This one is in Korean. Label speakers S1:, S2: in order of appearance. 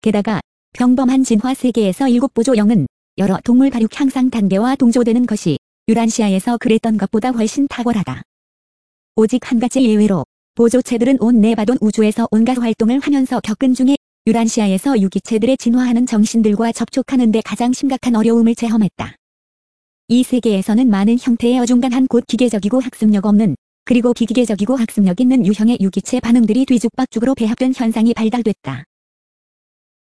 S1: 게다가 평범한 진화 세계에서 7보조 영은 여러 동물 발육 향상 단계와 동조되는 것이 유란시아에서 그랬던 것보다 훨씬 탁월하다. 오직 한 가지 예외로 보조체들은 온 네바돈 우주에서 온갖 활동을 하면서 겪은 중에 유란시아에서 유기체들의 진화하는 정신들과 접촉하는 데 가장 심각한 어려움을 체험했다. 이 세계에서는 많은 형태의 어중간한 곧 기계적이고 학습력 없는 그리고 비기계적이고 학습력 있는 유형의 유기체 반응들이 뒤죽박죽으로 배합된 현상이 발달됐다.